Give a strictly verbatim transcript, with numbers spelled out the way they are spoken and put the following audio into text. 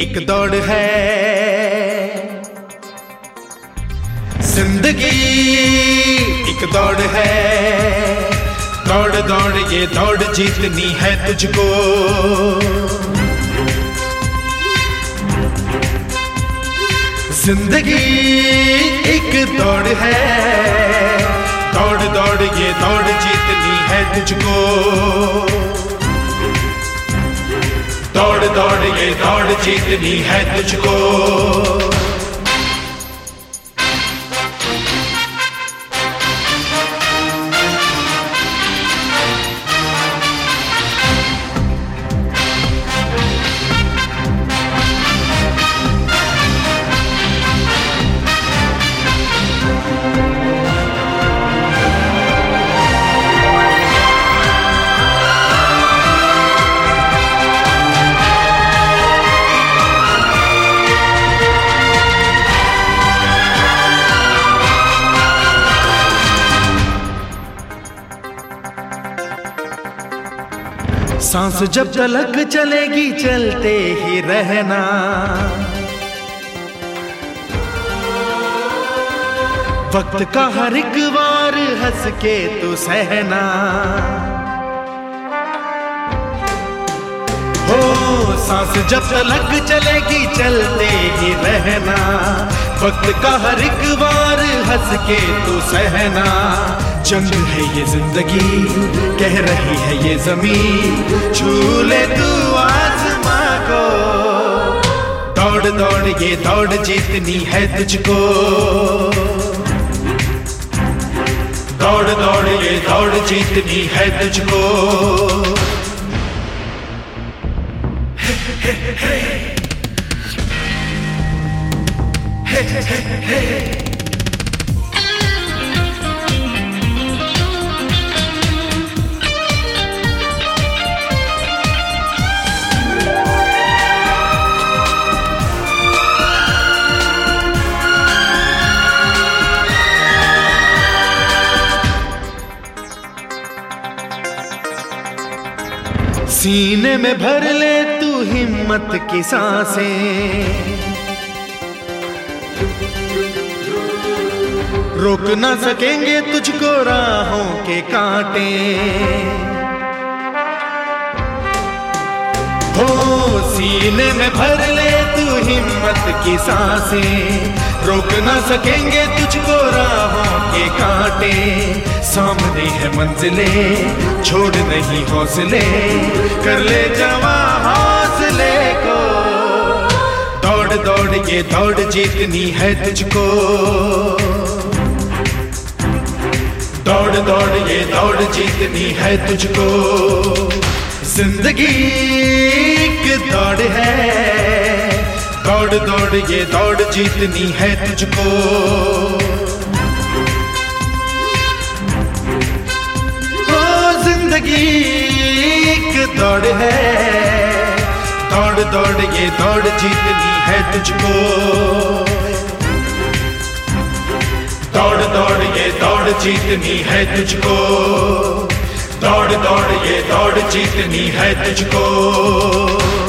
एक दौड़ है, जिंदगी एक दौड़ है। दौड़ दौड़ ये दौड़ जीतनी है तुझको। जिंदगी एक दौड़ है, दौड़ दौड़ ये दौड़ जीतनी है तुझको। दौड़ दौड़ ये दौड़ जीतनी है तुझको। सांस जब तलक चलेगी चलते ही रहना। वक्त का हर एक वार हंस के तू सहना। हो सांस जब तलक चलेगी चलते ही रहना। वक्त का हर एक वार हंस के तू सहना। जंग है ये जिंदगी, कह रही है ये जमीन, छू ले तू आसमां को। दौड़ दौड़ ये दौड़ जीतनी है तुझको। दौड़ दौड़ ये दौड़ जीतनी है तुझको। हे हे हे हे हे हे हे। सीने में भर ले तू हिम्मत की सांसें। रोक ना सकेंगे तुझको राहों के कांटे। हो सीने में भर ले तू हिम्मत की सांसें। रोक ना सकेंगे तुझको राहों के कांटे। सामने है मंजिलें, छोड़ नहीं हौसले, कर ले जवां हौसले को। दौड़ दौड़ ये दौड़ जीतनी है तुझको। दौड़ दौड़ ये दौड़ जीतनी है तुझको। जिंदगी एक दौड़ है, दौड़ दौड़ ये दौड़ जीतनी है तुझको। जिंदगी एक दौड़ है, दौड़ दौड़ ये दौड़ जीतनी है तुझको। दौड़ दौड़ ये दौड़ जीतनी है तुझको। दौड़ दौड़ ये दौड़ जीतनी है तुझको।